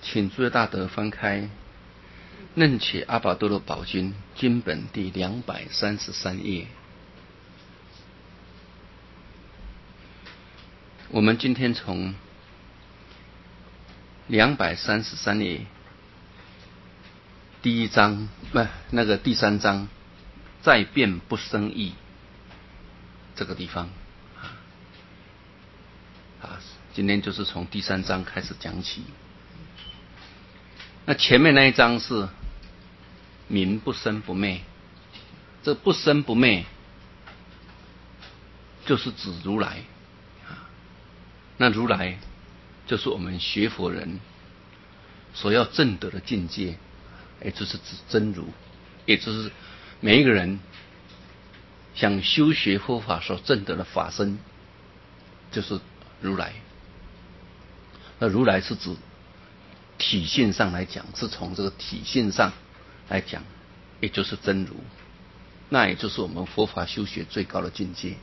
请诸位大德翻开《楞伽阿跋多罗宝经》经本第233页。我们今天从233页第一章第三章再变不生义这个地方今天就是从第三章开始讲起。那前面那一章是名不生不灭，这不生不灭就是指如来那如来就是我们学佛人所要证得的境界，也就是指真如，也就是每一个人想修学佛法所证得的法身，就是如来。那如来是指体性上来讲，是从这个体性上来讲，也就是真如，那也就是我们佛法修学最高的境界。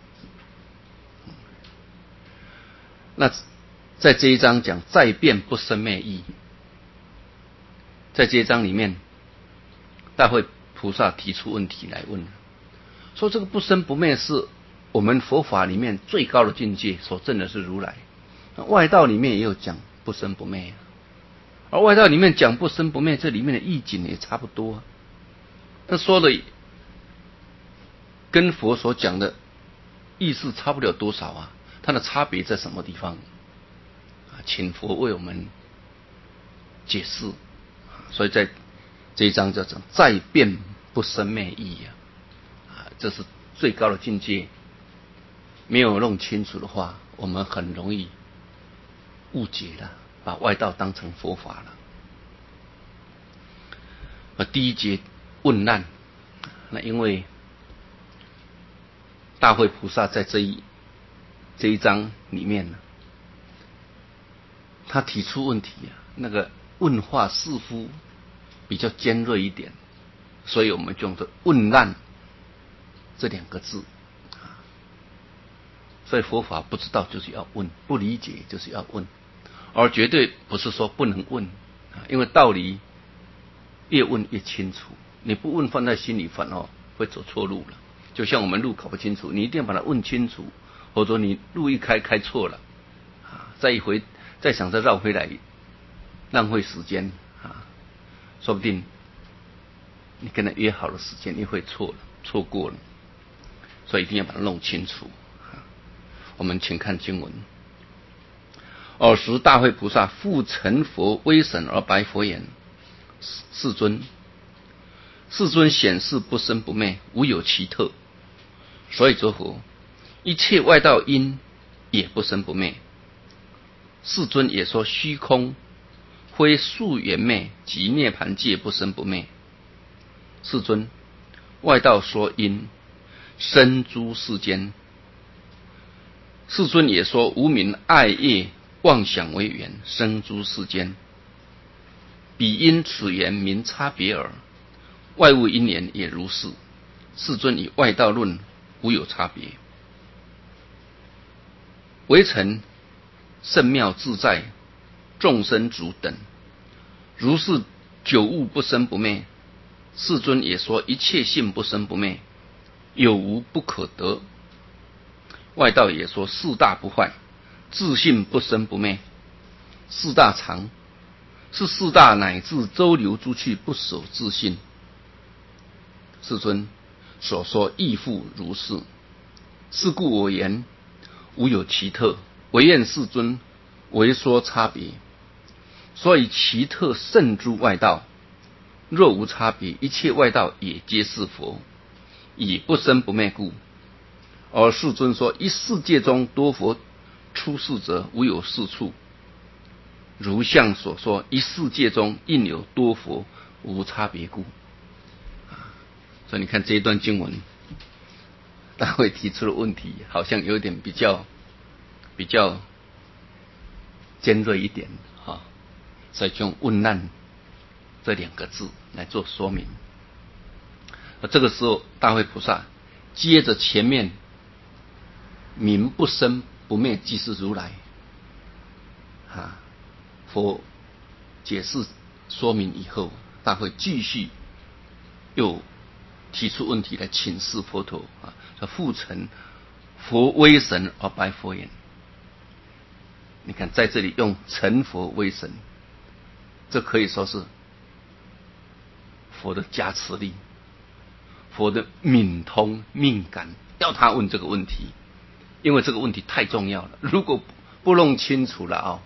那在这一章讲再变不生灭义，在这一章里面大会菩萨提出问题来问，说这个不生不灭是我们佛法里面最高的境界，所证的是如来。外道里面也有讲不生不灭，而外道里面讲不生不灭，这里面的意境也差不多。那说的跟佛所讲的意思差不了多少啊，它的差别在什么地方？请佛为我们解释。所以在这一章叫做再变不生灭义这是最高的境界。没有弄清楚的话，我们很容易误解了，把外道当成佛法了。第一节问难，那因为大会菩萨在这一章里面呢，他提出问题那个问话似乎比较尖锐一点，所以我们就用的问难这两个字。所以佛法不知道就是要问，不理解就是要问，而绝对不是说不能问，因为道理越问越清楚，你不问放在心里反而会走错路了。就像我们路搞不清楚，你一定要把它问清楚，或者你路一开错了再想再绕回来，浪费时间说不定你跟他约好的时间也会错过了，所以一定要把它弄清楚。我们请看经文。尔时大会菩萨复成佛威神而白佛言：世尊显示不生不灭，无有其特。所以作佛，一切外道因也不生不灭。世尊也说虚空非数缘灭及涅盘界不生不灭。世尊，外道说因生诸世间。世尊也说无明爱业妄想为缘生诸世间，彼因此缘名差别耳，外物因缘也如是。世尊以外道论无有差别。微尘圣妙自在众生主等，如是九物不生不灭。世尊也说一切性不生不灭，有无不可得。外道也说四大不坏，自性不生不灭。四大常是四大乃至周流诸趣不守自性。世尊所说亦复如是。是故我言无有其特，唯愿世尊为说差别。所以其特胜诸外道。若无差别，一切外道也皆是佛，以不生不灭故。而世尊说一世界中多佛出世者无有是处，如像所说一世界中应有多佛无差别故。所以你看这一段经文，大会提出的问题好像有点比较尖锐一点所以就用问难这两个字来做说明。这个时候大会菩萨接着前面名不生不灭即是如来佛解释说明以后，大会继续又提出问题来请示佛陀啊，说复成佛威神而白佛言。你看在这里用成佛威神，这可以说是佛的加持力，佛的敏通敏感，要他问这个问题，因为这个问题太重要了。如果不弄清楚了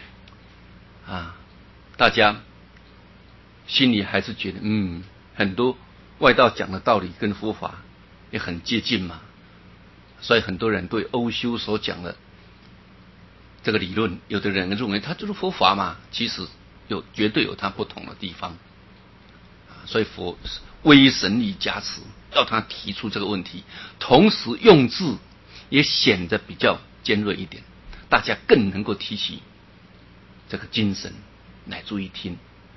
大家心里还是觉得很多外道讲的道理跟佛法也很接近嘛，所以很多人对欧修所讲的这个理论，有的人认为它就是佛法嘛，其实绝对有它不同的地方。所以佛威神力加持，要他提出这个问题，同时用字也显得比较尖锐一点，大家更能够提起这个精神来注意听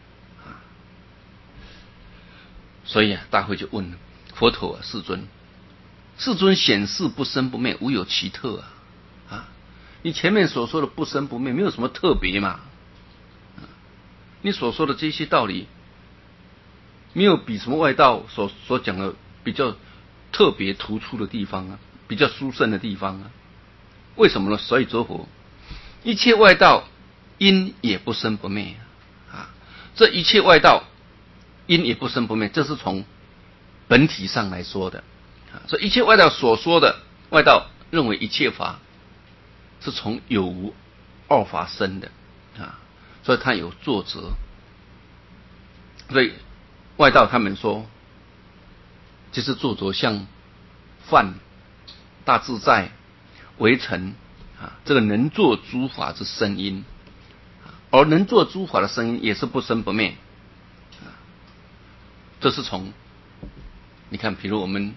所以大会就问了佛陀世尊，世尊显示不生不灭，无有其特你前面所说的不生不灭没有什么特别嘛你所说的这些道理没有比什么外道所讲的比较特别突出的地方比较殊胜的地方为什么呢？所以说佛一切外道因也不生不灭这一切外道因也不生不灭，这是从本体上来说的所以一切外道所说的，外道认为一切法是从有无二法生的所以它有作则。所以外道他们说，就是作则像梵、大自在、微尘这个能作诸法之声音而能作诸法的声音也是不生不灭这是从你看，比如我们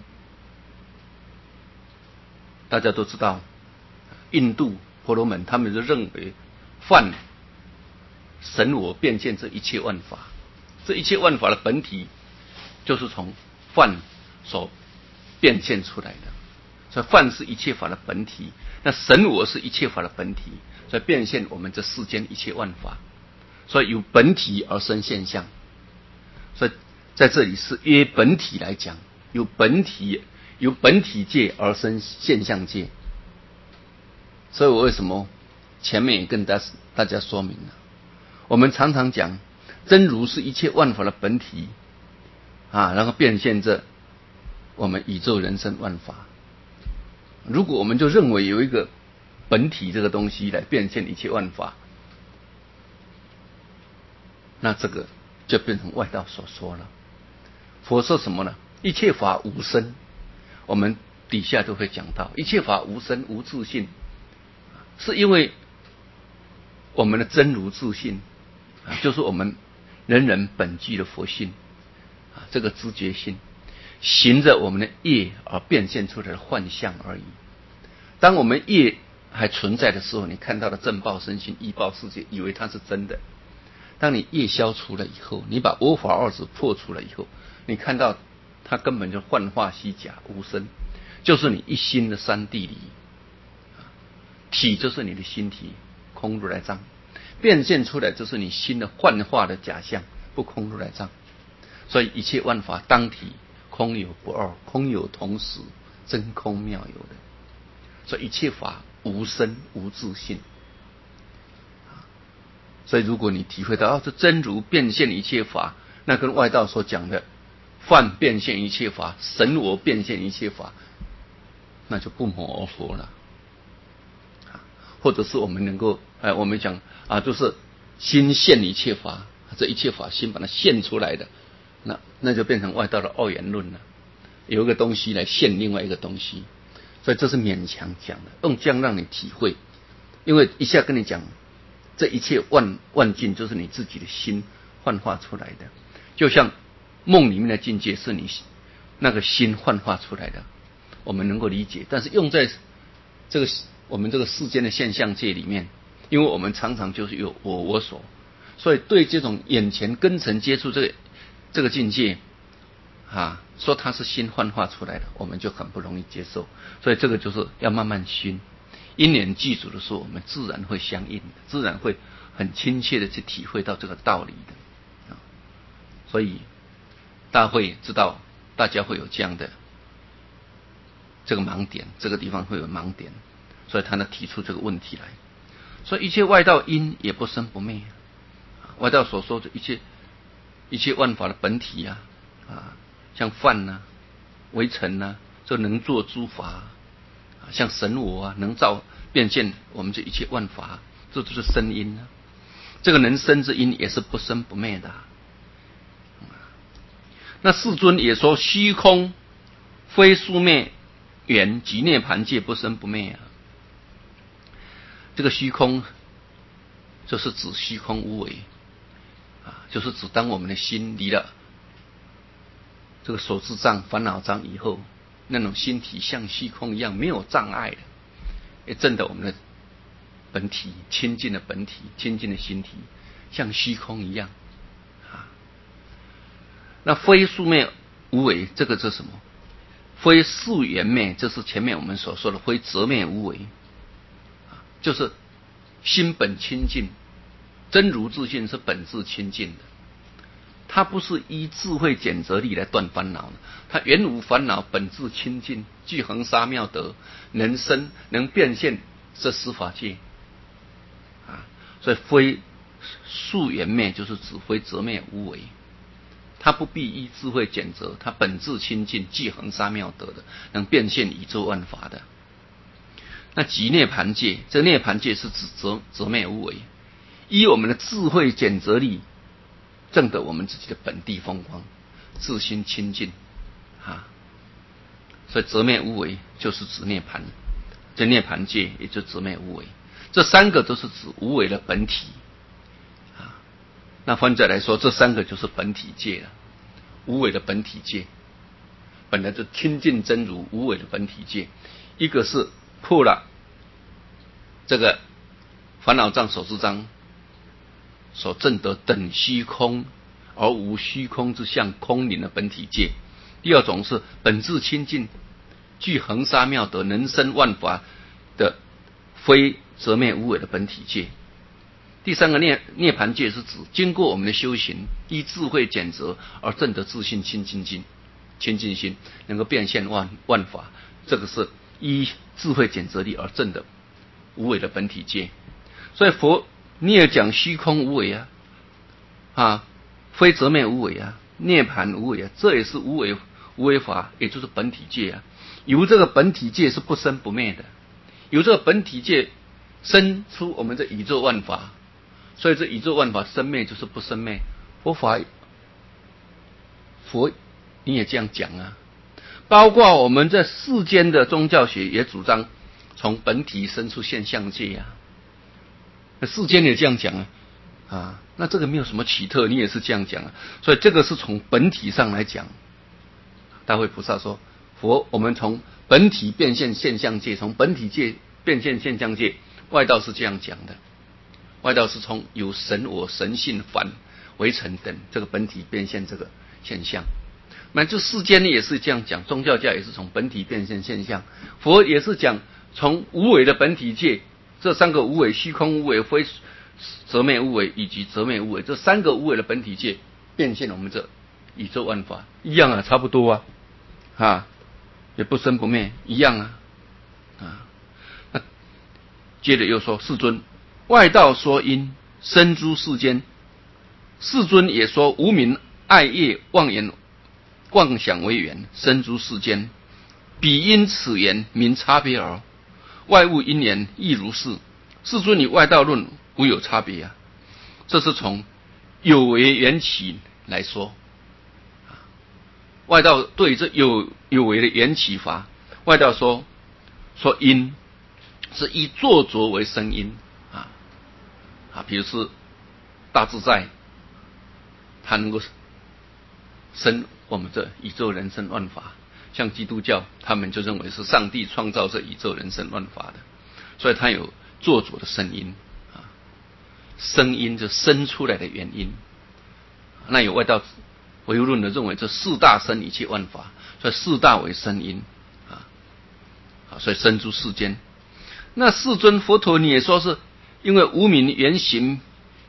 大家都知道，印度婆罗门他们就认为梵神我变现这一切万法，这一切万法的本体就是从梵所变现出来的，所以梵是一切法的本体，那神我是一切法的本体，所以变现我们这世间一切万法，所以由本体而生现象。所以在这里是约本体来讲，由本体界而生现象界。所以我为什么前面也跟大家说明了，我们常常讲真如是一切万法的本体然后变现着我们宇宙人生万法。如果我们就认为有一个本体这个东西来变现一切万法，那这个就变成外道所说了。佛说什么呢？一切法无生，我们底下都会讲到一切法无生无自性，是因为我们的真如自性就是我们人人本具的佛性这个知觉性行着我们的业而变现出来的幻象而已。当我们业还存在的时候，你看到的正报身心异报世界以为它是真的，当你业消除了以后，你把我法二执破除了以后，你看到它根本就幻化虚假无生，就是你一心的三谛理体，就是你的心体空如来藏，变现出来就是你心的幻化的假象不空如来藏。所以一切万法当体空有不二，空有同时，真空妙有的。所以一切法无生无自性。所以如果你体会到这真如变现一切法，那跟外道所讲的梵变现一切法，神我变现一切法，那就不谋而合了。或者是我们能够我们讲就是心现一切法，这一切法心把它现出来的，那就变成外道的二元论了。有一个东西来现另外一个东西，所以这是勉强讲的，用这样让你体会。因为一下跟你讲这一切万境就是你自己的心幻化出来的，就像梦里面的境界是你那个心幻化出来的，我们能够理解。但是用在这个我们这个世间的现象界里面，因为我们常常就是有我所，所以对这种眼前根尘接触这个境界说它是心幻化出来的，我们就很不容易接受。所以这个就是要慢慢熏，因缘具足的时候，我们自然会相应的，自然会很亲切的去体会到这个道理的。所以大会知道大家会有这样的这个盲点，这个地方会有盲点，所以他呢提出这个问题来。所以一切外道因也不生不灭，外道所说的一切万法的本体啊，像梵啊、微尘啊，这能作诸法，像神我啊，能造变现我们这一切万法，这都是生因啊。这个能生之因也是不生不灭的。那世尊也说虚空非宿灭缘即涅盘界不生不灭啊。这个虚空就是指虚空无为就是指当我们的心离了这个所知障、烦恼障以后，那种心体像虚空一样没有障碍的，也证得我们的本体清净的本体、清净的心体像虚空一样那非宿灭无为，这个是什么？非宿缘灭，这是前面我们所说的非则灭无为，就是心本清净，真如自性是本自清净的，它不是依智慧检则力来断烦恼的，它原无烦恼，本自清净，具恒沙妙德，能生能变现，这十法界所以非宿缘灭就是指非则灭无为，它不必依智慧检则，它本自清净，具恒沙妙德的，能变现宇宙万法的。那即涅盘界，这涅盘界是指则灭无为，依我们的智慧检则力证得我们自己的本地风光，自心清净所以则灭无为就是指涅盘，这涅盘界也就则灭无为，这三个都是指无为的本体那翻转来说，这三个就是本体界了，无为的本体界，本来就清净真如无为的本体界，一个是破了这个烦恼障、所知障所证得等虚空而无虚空之相空灵的本体界，第二种是本自清净，具恒沙妙德，能生万法的非则灭无为的本体界。第三个涅盘界是指经过我们的修行，依智慧检则而证得自性清净心，能够变现万法，这个是依智慧检则力而证的无为的本体界。所以佛你也讲虚空无为非则灭无为涅盘无为这也是无为法，也就是本体界由这个本体界是不生不灭的，由这个本体界生出我们这宇宙万法，所以这宇宙万法生灭就是不生灭。佛你也这样讲包括我们在世间的宗教学也主张从本体生出现象界世间也这样讲那这个没有什么奇特，你也是这样讲所以这个是从本体上来讲。大慧菩萨说，我们从本体变现现象界，从本体界变现现象界，外道是这样讲的。外道是从有神我、神性、凡、微尘等这个本体变现这个现象。那就世间也是这样讲，宗教家也是从本体变现现象，佛也是讲从无为的本体界，这三个无为，虚空无为、非则灭无为以及则灭无为，这三个无为的本体界变现我们这宇宙万法一样差不多也不生不灭一样那接着又说，世尊外道说因生诸世间，世尊也说无明爱业妄言妄想为缘生诸世间，彼因此缘名差别耳，外物因缘亦如是。世尊以外道论无有差别这是从有为缘起来说。外道对这有为的缘起法，外道说因是以作作为生因比如是大自在，它能够生我们这宇宙人生万法，像基督教他们就认为是上帝创造这宇宙人生万法的，所以它有作主的声音声音就生出来的原因。那有外道唯物论的认为这四大生一切万法，所以四大为声音所以生诸世间。那世尊佛陀你也说是因为无明缘行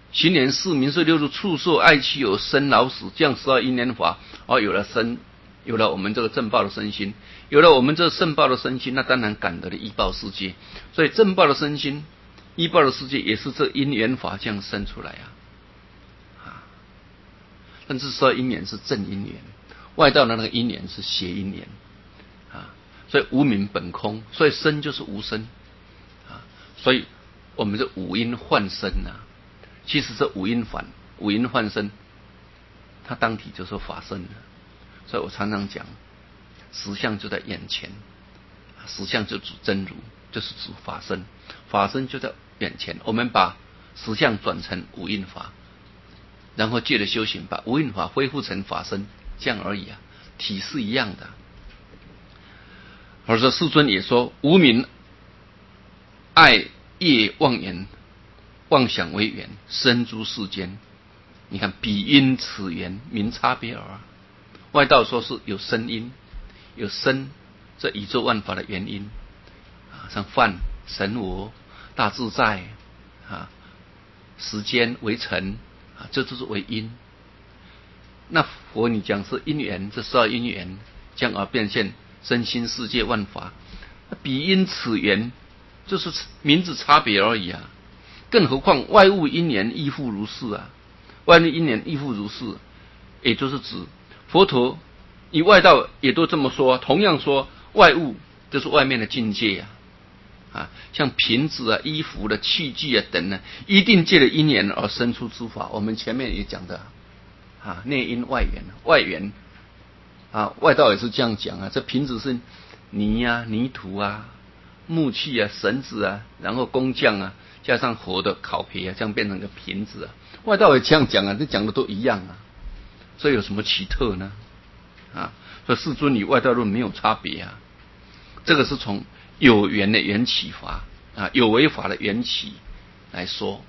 行年四民岁六日畜兽爱妻有生老死，这样12因缘法有了生，有了我们这个正报的身心，有了我们这圣报的身心，那当然感得了依报世界。所以正报的身心，依报的世界也是这因缘法这样生出来啊。但是12因缘是正因缘，外道的那个因缘是邪因缘啊。所以无明本空，所以生就是无生啊。所以我们这五阴幻生啊，其实这五阴幻生，它当体就是法身的。所以我常常讲，实相就在眼前，实相就指真如，就是指法身，法身就在眼前。我们把实相转成五阴法，然后借着修行把五阴法恢复成法身，这样而已啊，体是一样的。而说世尊也说，无明爱业妄言妄想为缘，生诸世间。你看彼因此缘名差别耳。外道说是有生因，有生这宇宙万法的原因啊，像梵、神我、大自在啊、时间为尘啊，这都是为因。那佛你讲是因缘，这12因缘将而变现身心世界万法，彼因此缘就是名字差别而已啊。更何况外物因缘亦复如是啊，外物因缘亦复如是，也就是指佛陀以外道也都这么说，同样说外物就是外面的境界啊，像瓶子啊、衣服的器具啊等呢，一定借了因缘而生出诸法。我们前面也讲的啊，内因外缘，外缘啊，外道也是这样讲啊。这瓶子是泥啊、泥土啊、木器啊、绳子啊，然后工匠啊，加上火的烤皮啊，这样变成个瓶子啊。外道也这样讲啊，这讲的都一样啊。这有什么奇特呢？啊，所以世尊与外道论没有差别啊。这个是从有缘的缘起法啊，有为法的缘起来说，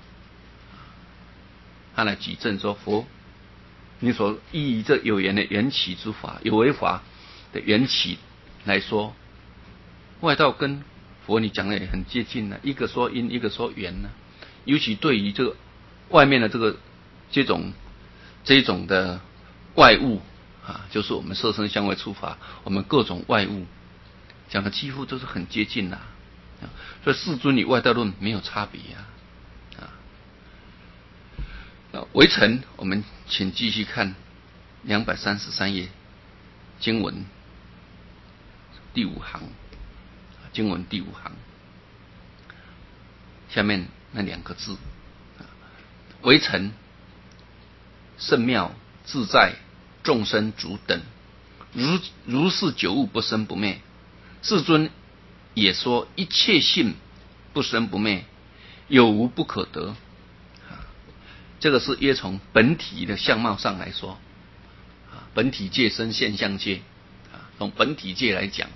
他来举证说佛，你所依这有缘的缘起之法，有为法的缘起来说，外道跟佛你讲的也很接近呢，一个说因，一个说缘呢。尤其对于这个外面的这种的外物啊，就是我们色身香味触法，我们各种外物讲的几乎都是很接近啦。所以世尊与外道论没有差别啊。微尘，我们请继续看233页经文第5行，经文第5行下面那2个字，微尘圣妙自在众生主等，如是九物不生不灭。世尊也说一切性不生不灭，有无不可得。这个是约从本体的相貌上来说，本体界生现象界，从本体界来讲，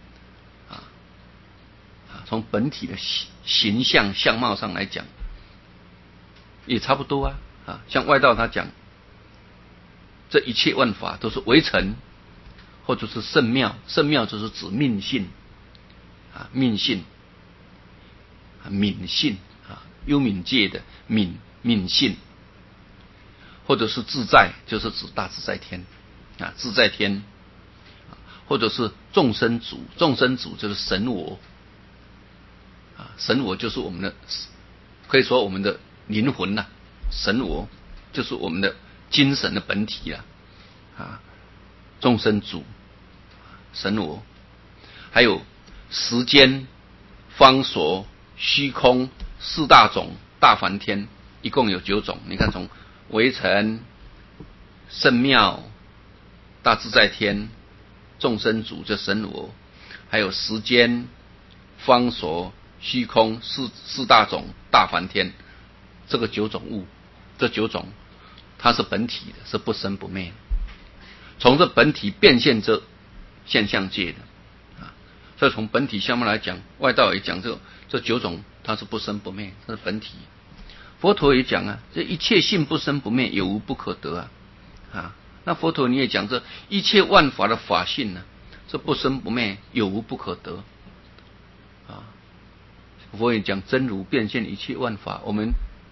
从本体的形象相貌上来讲，也差不多啊。像外道他讲，这一切万法都是微尘，或者是圣妙，圣妙就是指命性啊，命性啊，敏性啊，幽冥界的命性，或者是自在，就是指大自在天啊，自在天，或者是众生主，众生主就是神我啊，神我就是我们的，可以说我们的灵魂呐，神我就是我们的精神的本体啊，众生主，神我，还有时间、方所、虚空4大种大梵天，一共有9种。你看，从微尘、圣妙、大自在天、众生主这神我，还有时间、方所、虚空四大种大梵天，这个9种物，这9种它是本体的，是不生不灭的，从这本体变现这现象界的所以从本体相貌来讲，外道也讲这9种它是不生不灭，这是本体。佛陀也讲这一切性不生不灭，有无不可得那佛陀你也讲这一切万法的法性这不生不灭，有无不可得佛也讲真如变现一切万法，我们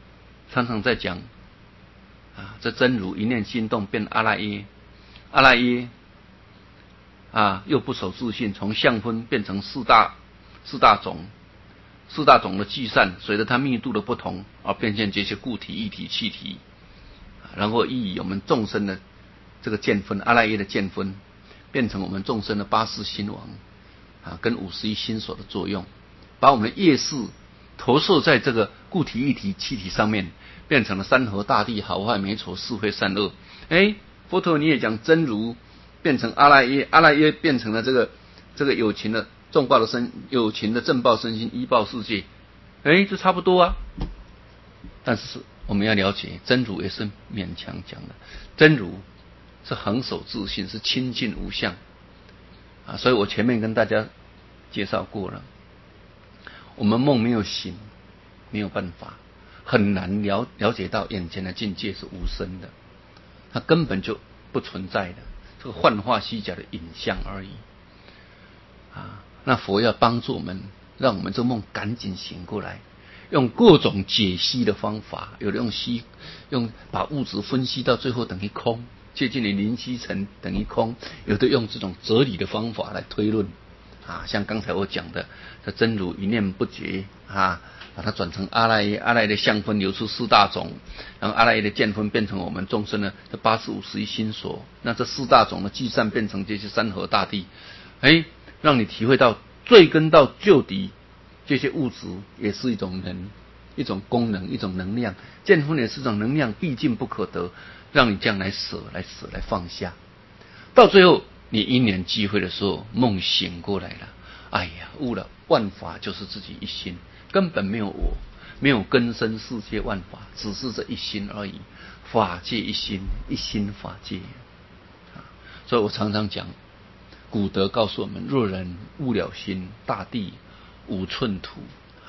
常常在讲这真如一念心动变阿赖耶，阿赖耶又不守自性，从相分变成四大种，四大种的聚散，随着它密度的不同而变现这些固体、液体、气体，然后以我们众生的这个见分，阿赖耶的见分，变成我们众生的八识心王跟51心所的作用，把我们的业识投射在这个固体、液体、气体上面，变成了山河大地、好坏美丑、是非善恶。佛陀你也讲真如变成阿赖耶，阿赖耶变成了这个有情的有情的正报身心依报世界，这差不多啊。但是我们要了解，真如也是勉强讲的，真如是恒守自性，是清净无相所以我前面跟大家介绍过了，我们梦没有醒，没有办法，很难了解到眼前的境界是无声的，它根本就不存在的，这个幻化虚假的影像而已那佛要帮助我们，让我们这梦赶紧醒过来，用各种解析的方法，有的用把物质分析到最后等于空，接近于零虚层等于空，有的用这种哲理的方法来推论像刚才我讲的，这真如一念不绝把它转成阿赖耶，阿赖耶的相分流出四大种，然后阿赖耶的见分变成我们众生的这80-51心所，那这四大种的聚散变成这些山河大地，让你体会到追根到究底，这些物质也是一种一种功能，一种能量，见分也是一种能量，毕竟不可得，让你这样来舍来放下，到最后你因缘际会的时候，梦醒过来了，悟了，万法就是自己一心，根本没有我，没有根生世界万法，只是这一心而已，法界一心，一心法界所以我常常讲，古德告诉我们，若人悟了心，大地无寸土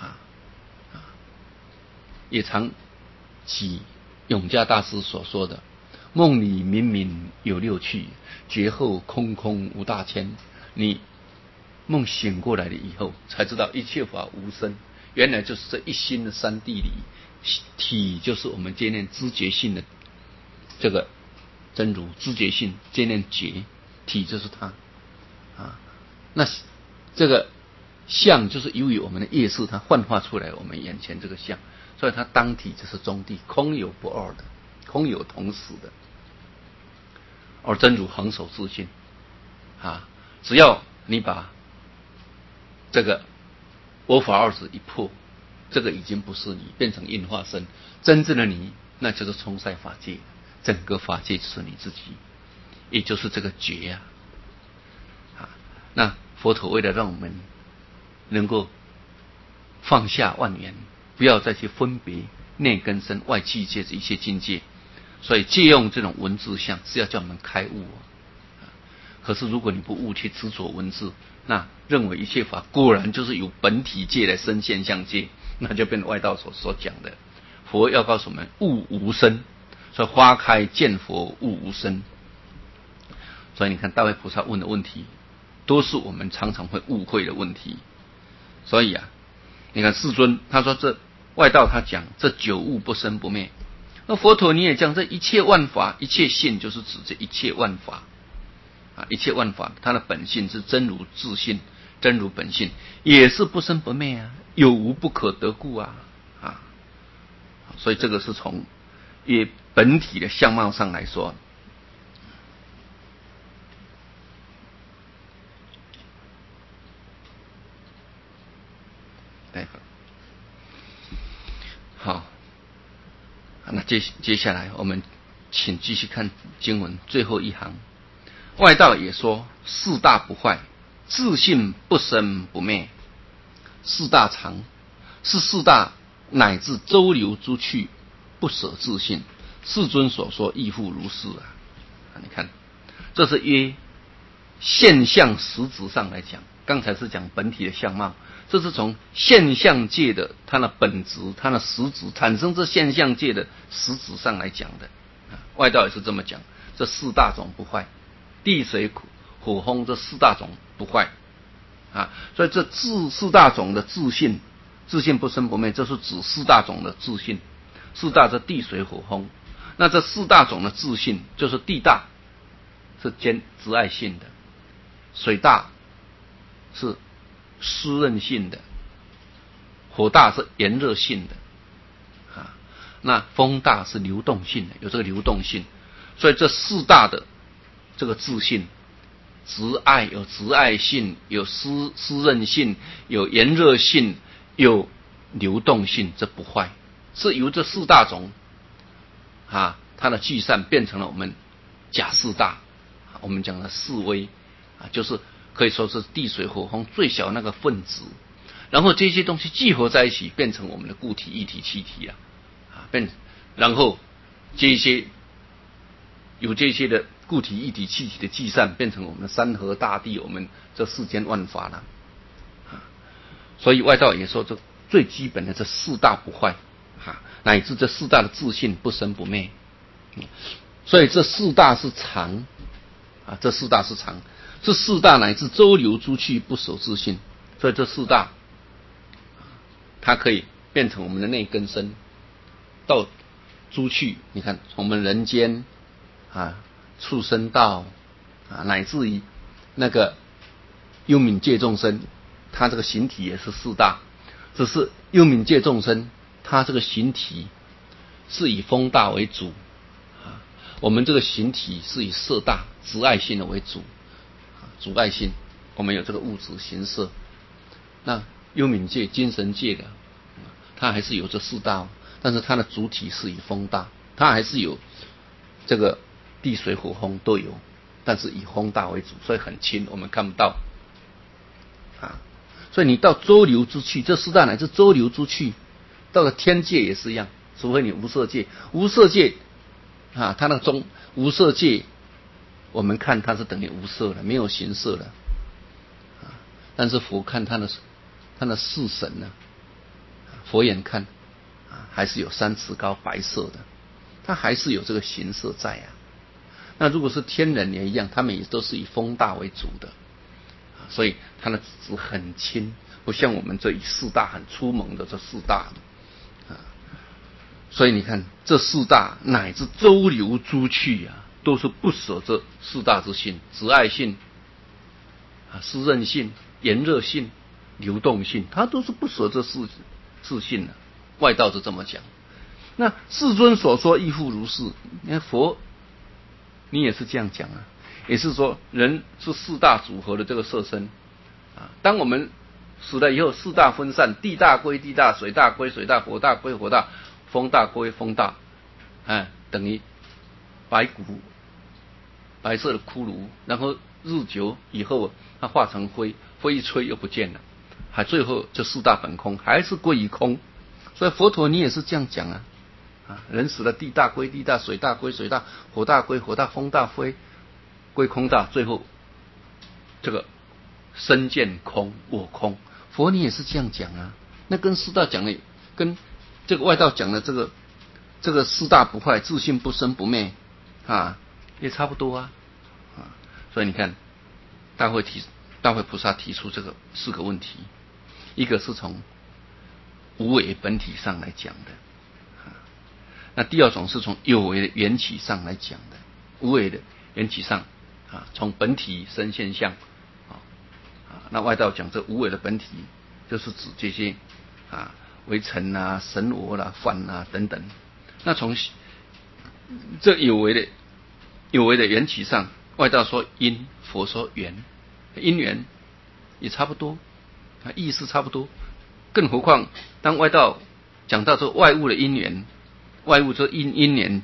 也常起永嘉大师所说的，梦里明明有六趣，觉后空空无大千。你梦醒过来了以后，才知道一切法无生，原来就是这一心的三谛里，体就是我们接念知觉性的这个真如，知觉性接念觉，体就是它那这个相就是由于我们的业识，它幻化出来我们眼前这个相，所以它当体就是中谛，空有不二的，空有同时的，而真如恒守自性只要你把这个我法二执一破，这个已经不是你，变成应化身，真正的你那就是充塞法界，整个法界就是你自己，也就是这个觉那佛陀为了让我们能够放下万缘，不要再去分别内根身外气界的一切境界，所以借用这种文字相是要叫我们开悟可是如果你不悟，去执着文字，那认为一切法果然就是由本体界来生现象界，那就变成外道所讲的。佛要告诉我们悟无生，所以花开见佛悟无生。所以你看大卫菩萨问的问题，都是我们常常会误会的问题。所以你看世尊他说这外道他讲这九物不生不灭，那佛陀你也讲这一切万法一切性，就是指这一切万法一切万法它的本性是真如自性，真如本性也是不生不灭有无不可得故所以这个是从以本体的相貌上来说。好，那接下来我们请继续看经文最后一行。外道也说四大不坏，自性不生不灭，四大常是四大乃至周流诸趣不舍自性，世尊所说亦复如是你看这是约现象实质上来讲，刚才是讲本体的相貌，这是从现象界的它的本质，它的实质产生这现象界的实质上来讲的外道也是这么讲，这四大种不坏，地水火风这四大种不坏所以这四大种的自性不生不灭，这是指四大种的自性。 四大是地水火风。那这四大种的自性，就是地大是直爱性的，水大是湿润性的，火大是炎热性的，那风大是流动性的，有这个流动性。所以这四大的这个自性，直爱有直爱性，有湿润性，有炎热性，有流动性，这不坏，是由这四大种它的聚散变成了我们假四大，我们讲的四微就是可以说是地水火风最小那个分子，然后这些东西聚合在一起，变成我们的固体、液体、气体然后有这些的固体、液体、气体的聚散，变成我们的山河大地，我们这世间万法了。所以外道也说，这最基本的这四大不坏，乃至这四大的自性不生不灭。所以这四大是常这四大是常，这四大乃至周流诸趣不守自性。所以这四大它可以变成我们的内根身，到诸趣，你看从我们人间畜生道乃至于那个幽冥界众生，它这个形体也是四大，只是幽冥界众生它这个形体是以风大为主，我们这个形体是以色大直爱性的为主，主爱性，我们有这个物质形色。那幽冥界精神界的它还是有这四大，但是它的主体是以风大，它还是有这个地水火风都有，但是以风大为主，所以很轻，我们看不到所以你到周流之趣，这四大乃至周流之趣，到了天界也是一样，除非你无色界，无色界它那个无色界，我们看它是等于无色的，没有形色的但是佛看它的四神呢，佛眼看还是有三尺高白色的，它还是有这个形色在那如果是天人也一样，他们也都是以风大为主的，所以它的质很轻，不像我们这以四大很粗猛的这四大所以你看这四大乃至周流诸趣都是不舍这四大之性，直爱性湿润性、炎热性、流动性，它都是不舍这四性的。外道是这么讲。那世尊所说亦复如是，你看佛你也是这样讲也是说人是四大组合的这个色身当我们死了以后，四大分散，地大归地大，水大归水大，火大归火大，风大归风大等于白色的骷髅，然后日久以后它化成灰，风一吹又不见了，最后这四大本空，还是归于空。所以佛陀你也是这样讲人死了，地大归地大，水大归水大，火大归火大，风大归空大，最后这个身见空我空。佛你也是这样讲那跟四大讲的，跟这个外道讲的这个四大不坏，自性不生不灭也差不多所以你看大会菩萨提出这个四个问题，一个是从无为本体上来讲的那第二种是从有为的缘起上来讲的，无为的缘起上从本体生现象那外道讲这无为的本体，就是指这些微尘神我梵等等。那从这有为的缘起上，外道说因，佛说缘，因缘也差不多意思差不多。更何况当外道讲到这外物的因缘，外物这因缘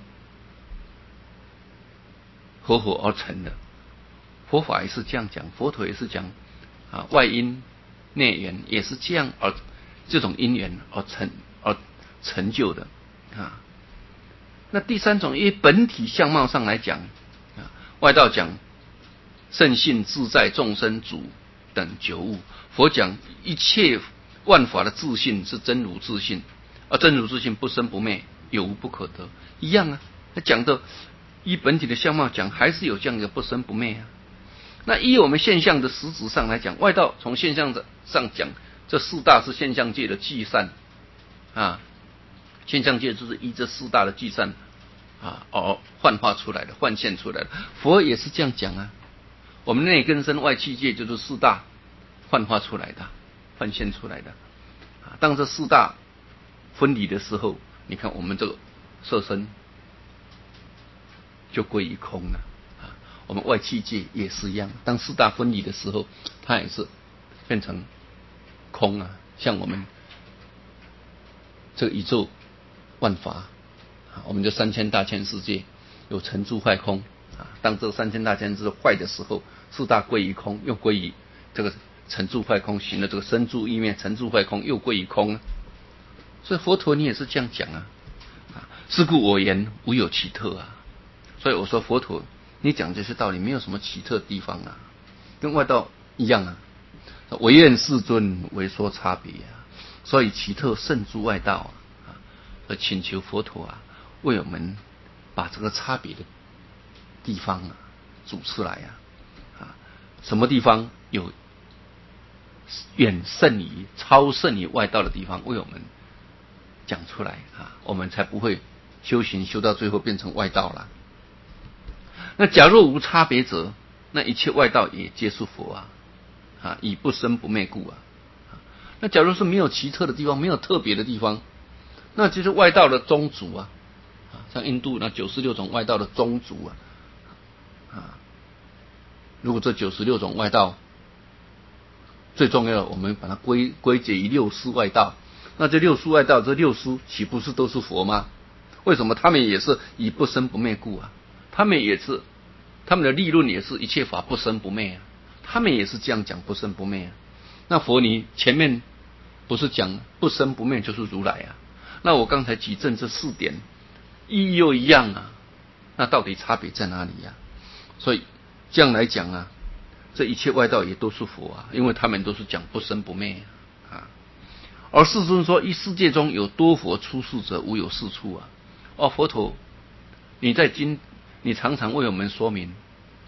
合伙而成的，佛法也是这样讲，佛陀也是讲外因内缘，也是这样这种因缘而成就的那第三种以本体相貌上来讲外道讲圣性自在众生主等九物，佛讲一切万法的自性是真如自性，而真如自性不生不灭，有无不可得，一样他讲的依本体的相貌讲，还是有这样的不生不灭那依我们现象的实质上来讲，外道从现象上讲，这四大是现象界的聚散现象界就是依这四大的计算而幻化出来的，幻现出来的。佛也是这样讲啊，我们内根身外器界就是四大幻化出来的，幻现出来的。当这四大分离的时候，你看我们这个色身就归于空了。我们外器界也是一样，当四大分离的时候，它也是变成空啊。像我们这个宇宙万法，我们就3000大千世界有成住坏空当这个3000大千世界坏的时候，四大归于空，又归于这个成住坏空，行了这个生住意灭，成住坏空又归于空。所以佛陀你也是这样讲啊，是故我言无有奇特啊。所以我说佛陀你讲这些道理没有什么奇特的地方啊，跟外道一样啊。唯愿世尊为说差别啊，所以奇特胜诸外道请求佛陀为我们把这个差别的地方组出来什么地方有远胜于超胜于外道的地方，为我们讲出来我们才不会修行修到最后变成外道了。那假若无差别者，那一切外道也皆是佛以不生不灭故那假如是没有奇特的地方，没有特别的地方，那就是外道的宗族像印度那96种外道的宗族如果这96种外道最重要的，我们把它归结于六师外道，那这六师外道，这六师岂不是都是佛吗？为什么他们也是以不生不灭故他们也是，他们的立论也是一切法不生不灭他们也是这样讲不生不灭那佛你前面不是讲不生不灭就是如来那我刚才举证这4点意义又一样那到底差别在哪里所以这样来讲这一切外道也都是佛因为他们都是讲不生不灭而世尊说一世界中有多佛出世者无有是处佛陀你在经你常常为我们说明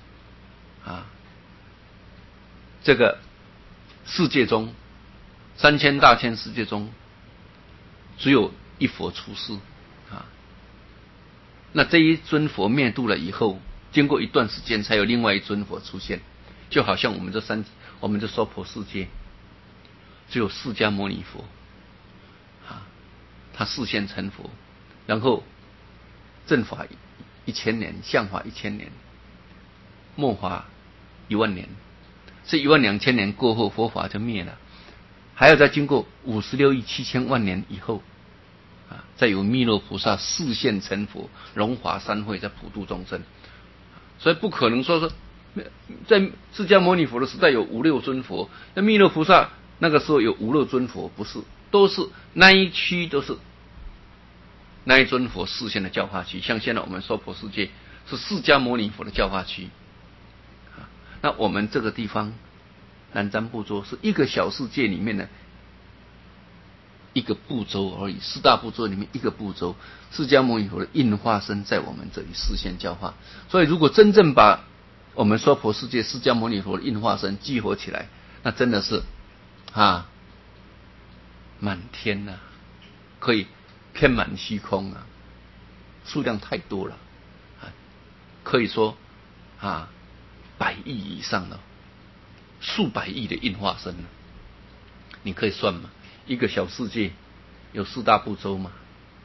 这个世界中3000大千世界中只有一佛出世那这一尊佛灭度了以后，经过一段时间才有另外一尊佛出现，就好像我们这娑婆世界只有释迦牟尼佛他示现成佛，然后正法1000年，相法1000年，末法10000年，这12000年过后佛法就灭了，还要再经过56亿7000万年以后再有弥勒菩萨示现成佛，荣华三会在普度众生。所以不可能说是在释迦牟尼佛的时代有5、6尊佛，那弥勒菩萨那个时候有5、6尊佛，不是，都是那一区都是那一尊佛示现的教化区。像现在我们娑婆世界是释迦牟尼佛的教化区那我们这个地方南瞻部洲是一个小世界里面的一个部洲而已，4大部洲里面一个部洲，释迦牟尼佛的应化身在我们这里示现教化。所以如果真正把我们娑婆世界释迦牟尼佛的应化身激活起来，那真的是满天可以遍满虚空数量太多了可以说100亿以上了，数百亿的应化身你可以算吗？一个小世界有4大部洲嘛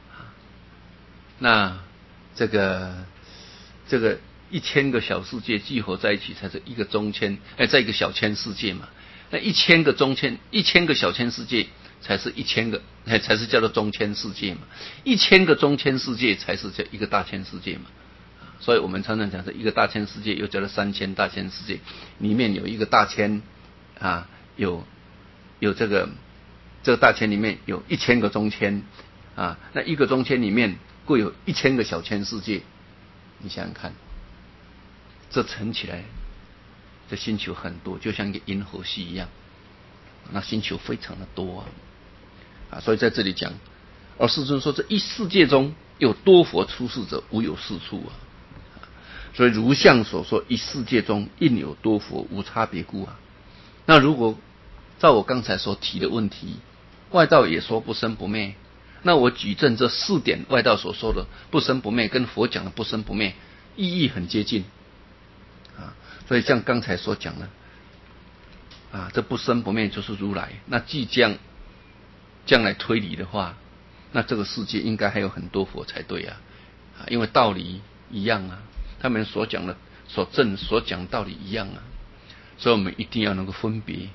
那这个1000个小世界聚合在一起才是一个中千在一个小千世界嘛，那1000个中千1000个小千世界才是1000个才是叫做中千世界嘛，1000个中千世界才是叫一个大千世界嘛。所以我们常常讲这一个大千世界又叫做3000大千世界，里面有一个大千有这个大千里面有1000个中千那一个中千里面各有1000个小千世界，你想想看，这乘起来这星球很多，就像一个银河系一样，那星球非常的多所以在这里讲，而世尊说这一世界中有多佛出世者无有是处所以如相所说一世界中应有多佛无差别故那如果照我刚才所提的问题，外道也说不生不灭， 那我举证这4点外道所说的不生不灭，跟佛讲的不生不灭意义很接近所以像刚才所讲的这不生不灭就是如来。那即将来推理的话，那这个世界应该还有很多佛才对因为道理一样他们所讲的所讲道理一样所以我们一定要能够分别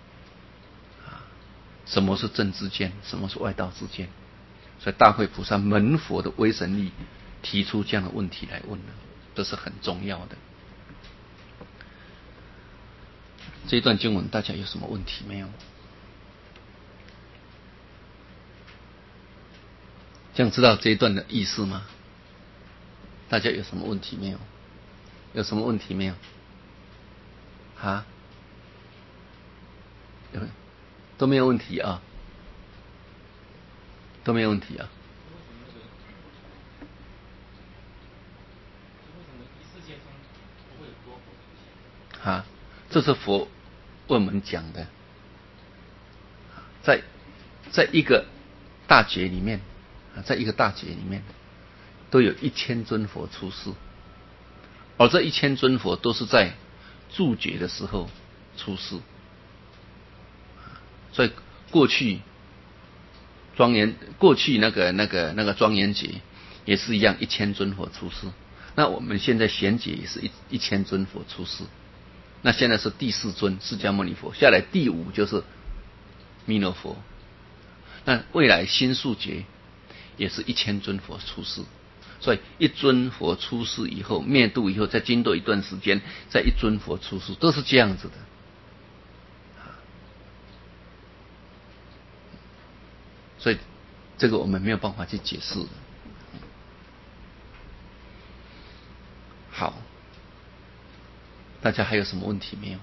什么是正知见，什么是外道之见。所以大慧菩萨门佛的威神力提出这样的问题来问这是很重要的。这一段经文大家有什么问题没有？这样知道这一段的意思吗？大家有什么问题没有？有什么问题没有？都没有问题都没有问题这是佛为我们讲的，在一个大劫里面都有1000尊佛出世，而这1000尊佛都是在住劫的时候出世。所以过去那个庄严劫也是一样，1000尊佛出世。那我们现在贤劫也是1000尊佛出世。那现在是第4尊释迦牟尼佛，下来第5就是弥勒佛。那未来新宿劫也是1000尊佛出世。所以一尊佛出世以后，灭度以后，再经过一段时间，再一尊佛出世，都是这样子的。所以这个我们没有办法去解释的。好，大家还有什么问题没有？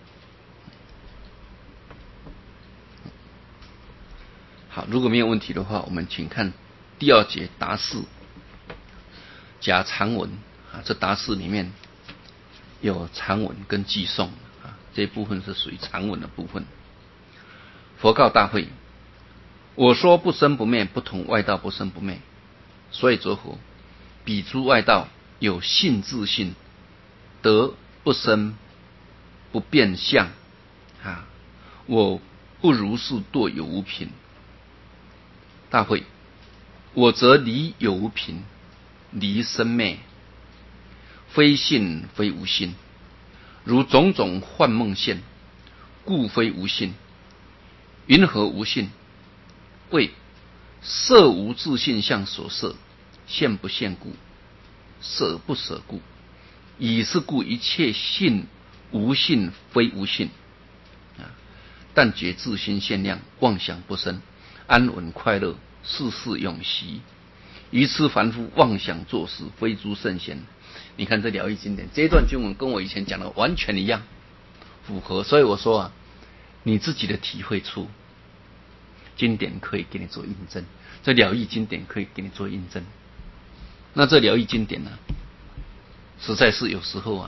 好，如果没有问题的话，我们请看第2节答释假长文这答释里面有长文跟偈颂这一部分是属于长文的部分。佛告大会：我说不生不灭，不同外道不生不灭。所以作何？彼诸外道有性自性，得不生不变相我不如是堕有无品。大会：我则离有无品，离生灭，非性非无性，如种种幻梦现，故非无性。云何无性？谓色无自性相所摄，现不现故，舍不舍故。以是故一切性无性非无性但觉自心限量，妄想不生，安稳快乐，世事永息。愚痴凡夫妄想作事，非诸圣贤。你看这了义经典这一段经文跟我以前讲的完全一样，符合。所以我说你自己的体会处，经典可以给你做印证，这了义经典可以给你做印证。那这了义经典呢，实在是有时候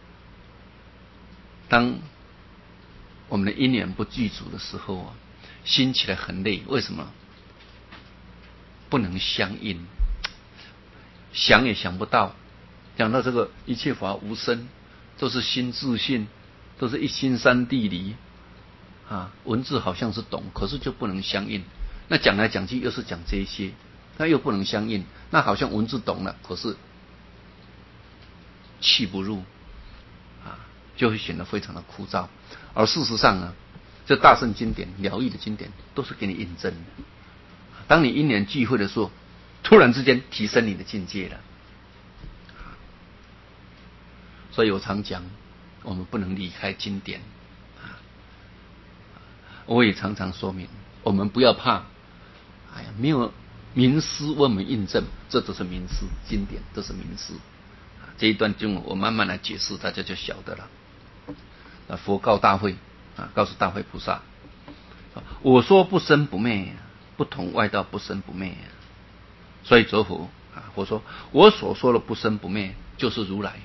当我们的因缘不具足的时候心起来很累。为什么？不能相应，想也想不到。讲到这个一切法无生，都是心自性，都是一心三地离文字好像是懂，可是就不能相应。那讲来讲去又是讲这些，那又不能相应。那好像文字懂了，可是气不入就会显得非常的枯燥。而事实上这大圣经典、了义的经典都是给你印证的。当你因缘聚会的时候，突然之间提升你的境界了。所以我常讲，我们不能离开经典我也常常说明，我们不要怕没有名师为我们印证，这都是名师，经典都是名师。这一段经文我慢慢来解释，大家就晓得了。佛告大会告诉大会菩萨：我说不生不灭，不同外道不生不灭。所以作何？佛说我所说的不生不灭就是如来，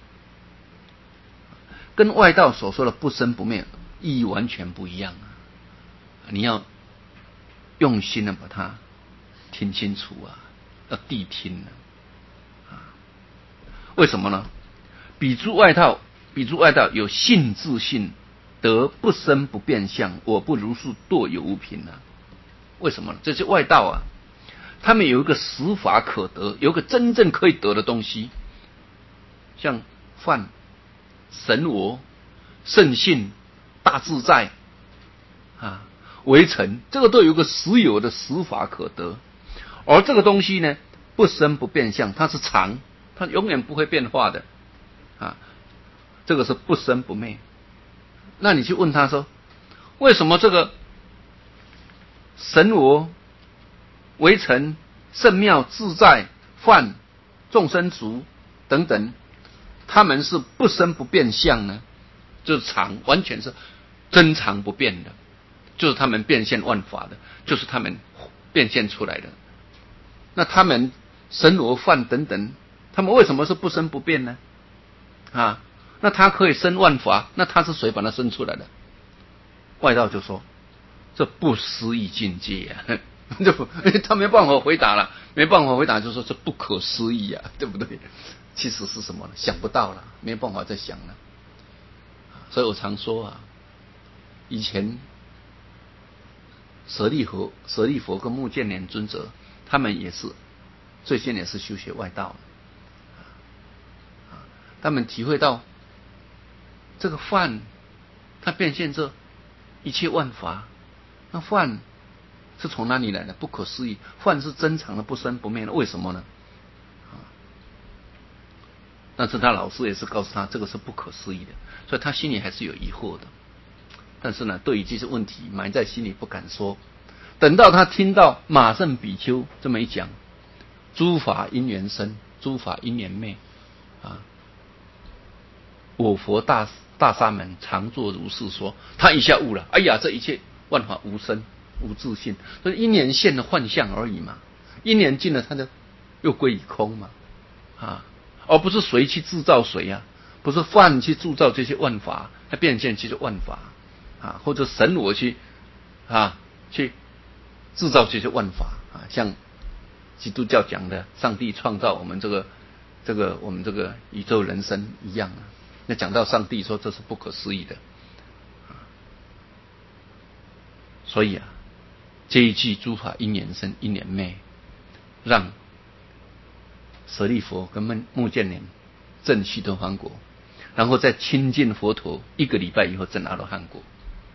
跟外道所说的不生不灭意义完全不一样你要用心的把它听清楚啊，要谛听啊。为什么呢？彼诸外道有性自性，得不生不变相，我不如是，堕有无凭啊。为什么呢？这些外道啊，他们有一个实法可得，有一个真正可以得的东西，像梵、神我、圣性、大自在啊、微尘，这个都有一个实有的实法可得。而这个东西呢，不生不变相，它是常，它永远不会变化的啊。这个是不生不灭。那你去问他说，为什么这个神我、微尘、圣妙、自在、梵、众生族等等，他们是不生不变相呢？就是常，完全是真常不变的，就是他们变现万法的，就是他们变现出来的。那他们神我梵等等，他们为什么是不生不变呢？啊，那他可以生万法，那他是谁把他生出来的？外道就说，这不思议境界啊，他没办法回答了，没办法回答就说这不可思议啊，对不对？其实是什么呢？想不到了，没办法再想了。所以我常说啊，以前舍利佛跟目犍连尊者，他们也是最先也是修学外道，他们体会到这个梵，它变现这一切万法，那梵是从哪里来的？不可思议，梵是真常的，不生不灭的，为什么呢？但是他老师也是告诉他，这个是不可思议的，所以他心里还是有疑惑的。但是呢，对于这些问题埋在心里不敢说。等到他听到马胜比丘这么一讲，诸法因缘生，诸法因缘灭啊，我佛大沙门常作如是说，他一下悟了。哎呀，这一切万法无生无自性，所以因缘现的幻象而已嘛。因缘尽了，他就又归于空嘛啊，而不是谁去制造谁啊，不是梵去铸造这些万法，它变现这些万法啊，或者神我去制造这些万法啊，像基督教讲的上帝创造我们这个我们这个宇宙人生一样啊。那讲到上帝说这是不可思议的，所以啊，这一句诸法因缘生因缘灭，让舍利佛跟目犍连证须陀洹果，然后再亲近佛陀1个礼拜以后证阿罗汉果。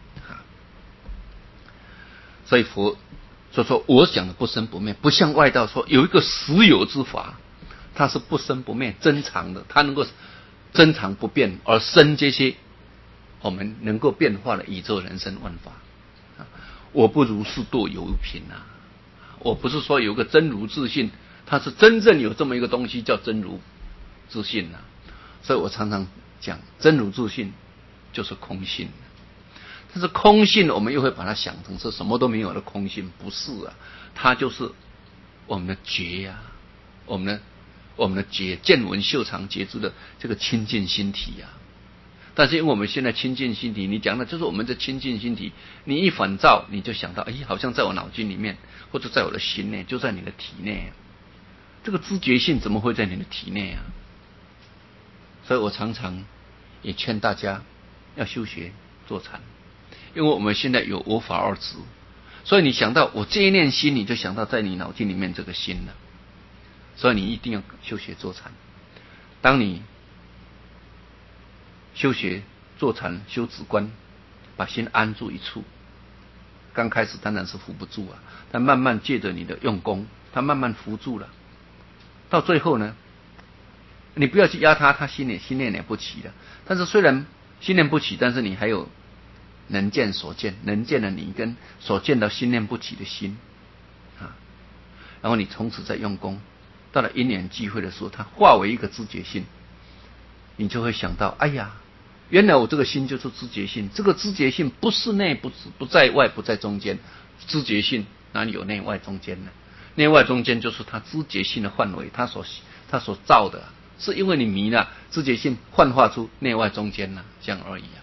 所以佛就说我讲的不生不灭，不像外道说有一个实有之法，它是不生不灭真常的，它能够真常不变而生这些我们能够变化的宇宙人生万法。我不如是，堕有无凭啊！我不是说有个真如自性，它是真正有这么一个东西叫真如自性啊。所以我常常讲真如自性就是空性，但是空性我们又会把它想成是什么都没有的空性，不是啊，它就是我们的觉啊，我们的觉，见闻嗅尝觉知的这个清净心体啊。但是因为我们现在清净心体，你讲的就是我们的清净心体，你一反照你就想到，哎，好像在我脑筋里面，或者在我的心内，就在你的体内。这个知觉性怎么会在你的体内啊？所以我常常也劝大家要修学坐禅，因为我们现在有我法二执，所以你想到我这一念心，你就想到在你脑筋里面这个心了。所以你一定要修学坐禅。当你修学坐禅修止观，把心安住一处，刚开始当然是扶不住啊，但慢慢借着你的用功，它慢慢扶住了。到最后呢，你不要去压它，它心念也不起了。但是虽然心念不起，但是你还有能见所见，能见的你跟所见到心念不起的心啊，然后你从此再用功，到了因缘际会的时候，它化为一个知觉性，你就会想到，哎呀，原来我这个心就是知觉性，这个知觉性不是内不在外不在中间，知觉性哪里有内外中间呢？内外中间就是它知觉性的范围，它所造的，是因为你迷了，知觉性幻化出内外中间了，这样而已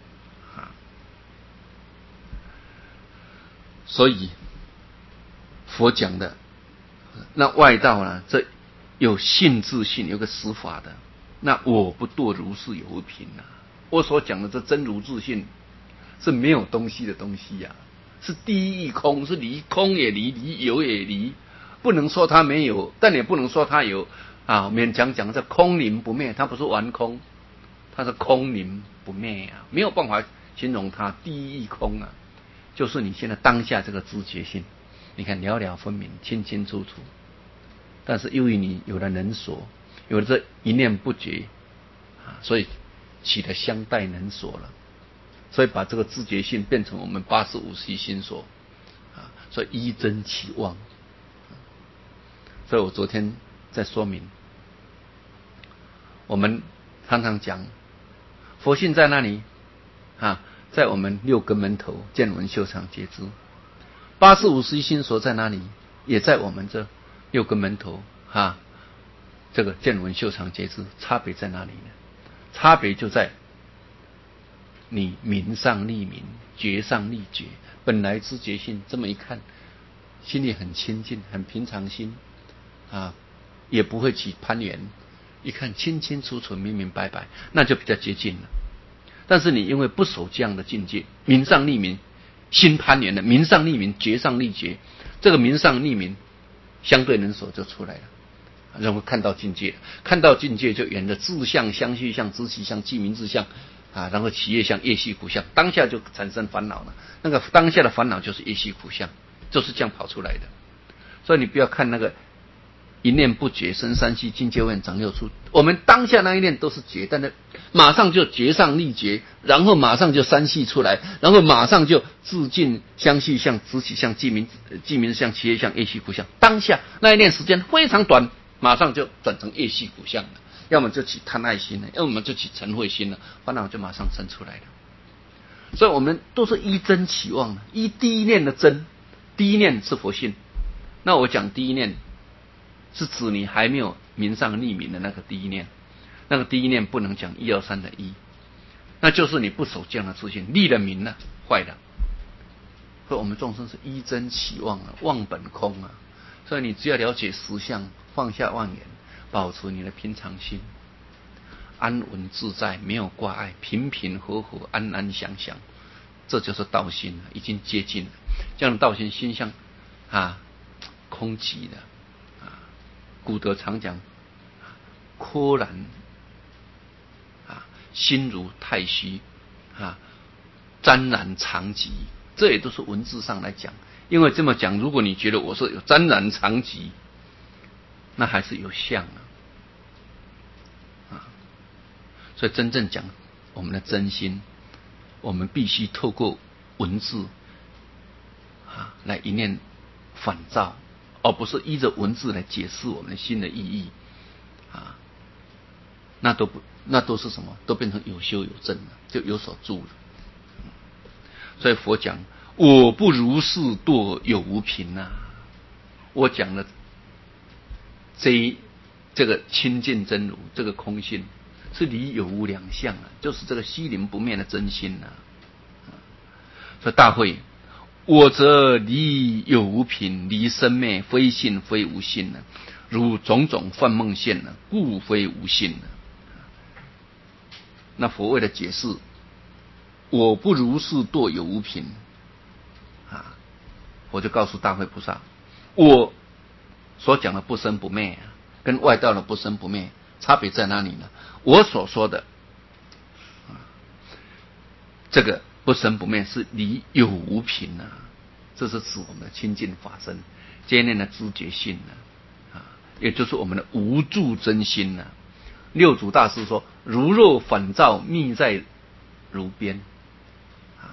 啊。所以佛讲的，那外道呢，这有性自性，有个实法的。那我不堕如是有无凭啊！我所讲的这真如自性，是没有东西的东西呀、是第一义空，是离空也离，离有也离，不能说它没有，但也不能说它有啊。勉强讲这空灵不灭，它不是完空，它是空灵不灭啊，没有办法形容它第一义空啊，就是你现在当下这个知觉性，你看了了分明，清清楚楚。但是由于你有了能所，有了这一念不绝啊，所以起了相待能所了。所以把这个知觉性变成我们85识心所啊，所以依真起妄。所以我昨天在说明，我们常常讲佛性在哪里啊？在我们六根门头见闻嗅尝觉知。85识心所在哪里？也在我们这六根门头啊，这个见闻嗅尝觉知。差别在哪里呢？差别就在你明上立明，觉上立觉。本来知觉性这么一看，心里很清净，很平常心啊，也不会起攀缘，一看清清楚楚、明明白白，那就比较接近了。但是你因为不守这样的境界，明上立明，心攀缘的，明上立明，觉上立觉，这个明上立明相对能所就出来了。然后看到境界，看到境界就缘的自相、相续相、知其相、记名自相啊，然后起业相、业系苦相，当下就产生烦恼了。那个当下的烦恼就是业系苦相，就是这样跑出来的。所以你不要看那个一念不觉生三系境界位长六处，我们当下那一念都是觉，但是马上就觉上立觉，然后马上就三系出来，然后马上就自尽相续相、知其相、记名相、起业相、业系苦相，当下那一念时间非常短，马上就转成业系苦相了。要么就起贪爱心了，要么就起嗔恚心了，烦恼就马上生出来了。所以我们都是依真起妄的，依第一念的真，第一念是佛性。那我讲第一念，是指你还没有明上立明的那个第一念，那个第一念不能讲1、2、3的一，那就是你不守这样的自性，立了明了，坏了。所以我们众生是依真起妄啊，妄本空啊。所以你只要了解实相，放下妄言，保持你的平常心，安稳自在，没有挂碍，平平和和，安安详详，这就是道心了，已经接近了。这样的道心，心像啊空寂的啊。古德常讲，豁然啊，心如太虚啊，沾然常寂。这也都是文字上来讲。因为这么讲，如果你觉得我是有沾然常寂，那还是有相啊。所以真正讲我们的真心，我们必须透过文字啊来一念反照，而不是依着文字来解释我们的心的意义啊。那都是什么？都变成有修有证了，就有所住了。所以佛讲我不如是堕有无凭啊。我讲了这个清净真如，这个空性是离有无两相啊，就是这个虚灵不灭的真心啊。所以大会，我则离有无凭，离生灭，非性非无性啊，如种种幻梦现啊，故非无性啊。那佛为了解释我不如是堕有无凭啊，我就告诉大会菩萨，我所讲的不生不灭啊，跟外道的不生不灭差别在哪里呢？我所说的这个不生不灭是离有无凭啊，这是指我们的清净法身坚定的知觉性啊，也就是我们的无住真心啊。六祖大师说，如若反照密在如边啊，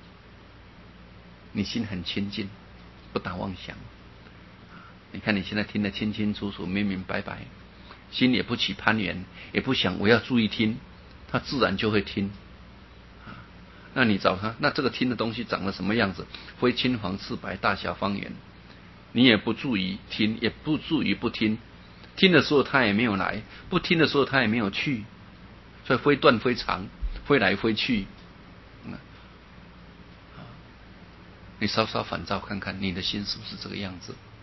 你心很清净，不打妄想。你看你现在听得清清楚楚、明明白白，心也不起攀缘，也不想我要注意听，他自然就会听。那你找他，那这个听的东西长得什么样子？非青黄赤白大小方圆，你也不注意听，也不注意不听。听的时候他也没有来，不听的时候他也没有去，所以非断非长，非来非去。你稍稍反照看看，你的心是不是这个样子？